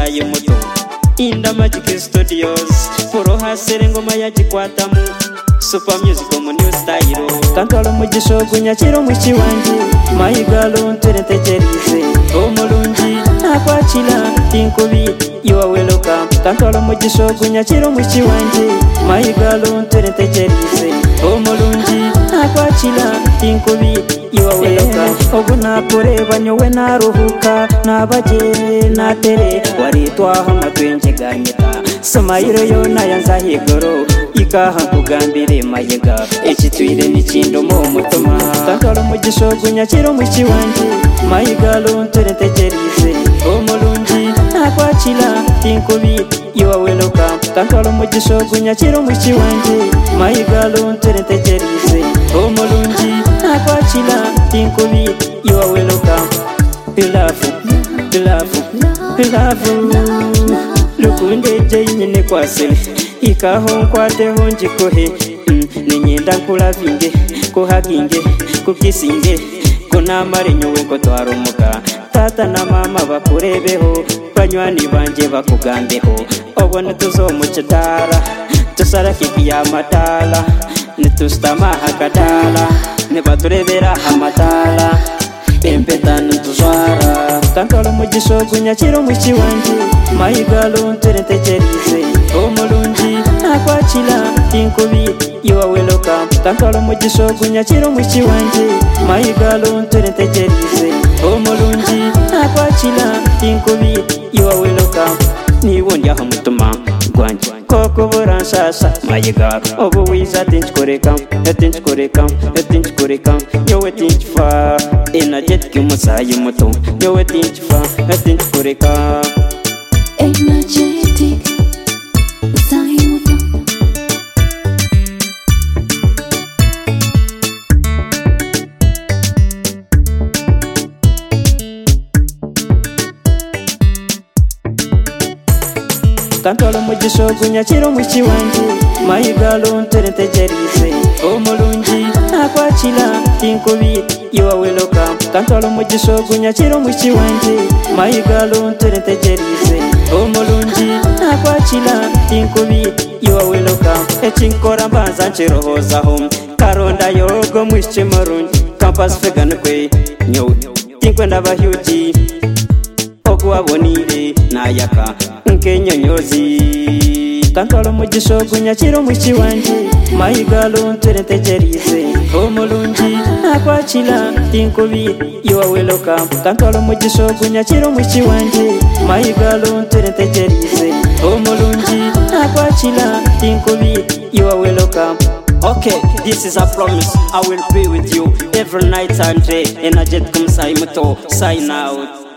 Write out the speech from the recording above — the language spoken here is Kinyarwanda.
musayi muto Inda Magic Studios Puro hasere ngoma yagikwatamu Super music mu new style Kantwala mugisho gunyakiro mushi wanje My girl nteretegerize omulungi nakwakira tinkubi you are welcome Kantwala mugisho gunyakiro mushi wanje My girl nteretegerize omulungi nakwakira tinkubi you are welcome Oguna kureba nyowe naruhuka nabagere natere waritwaho amatwenjeganyeta Somayiro yo nayanzahigoro ikaha kugambire mayega ekitwire nikindo mu mutoma Kantwala mugisho gunyakiro mushi wanje My girl nteretegerize omulungi nakwakira tinkubi you are welcome Kantwala mugisho gunyakiro mushi wanje My girl nteretegerize omulungi nakwakira tinkubi you are welcome Love lukunde jayine kwasele ikaho nkwateho njikohe ninyenda nkulavinge kuhaginge kukisinge kunamare nyowe ko twarumuka tata na mama bakurebeho banywani banje bakugambeho obone tuzomucedara tusaraki ya matala nitustama hakadala nebaturebera hamatala Empetanu tuzwara Kantwala mugisho gunyakiro mushi wanje My girl nteretegerize omulungi nakwakira tinkubi you are welcome Kantwala mugisho gunyakiro mushi wanje My girl nteretegerize omulungi nakwakira tinkubi you are welcome Niwondya hamutuma gwanje koko boranshasha My girl obu wiza tinchikoreka nyowe tinchifa energetic musayi muto nyowe tinchifa tinchikoreka Energetic musayi muto Kantwala mugisho gunyakiro mushi wanje My girl nteretegerize omulungi nakwakira tinkubi you are welcome Kantwala mugisho gunyakiro mushi wanje My girl nteretegerize omulungi nakwakira tinkubi you are welcome Echinkora mbanza nchirohozaho karonda yogo mwishi marungi Campus fegana kwe nyowe tinkwenda bahyuji okuwabonire nayaka nkenyonyozi Kantwala mugisho gunyakiro mushi wanje My girl nteretegerize omulungi nakwakira tinkubi you are welcome Kantwala mugisho gunyakiro mushi wanje My girl nteretegerize omulungi nakwakira tinkubi you are welcome Okay, this is a promise. I will be with you every night and day. Energetic musayi muto, sign out.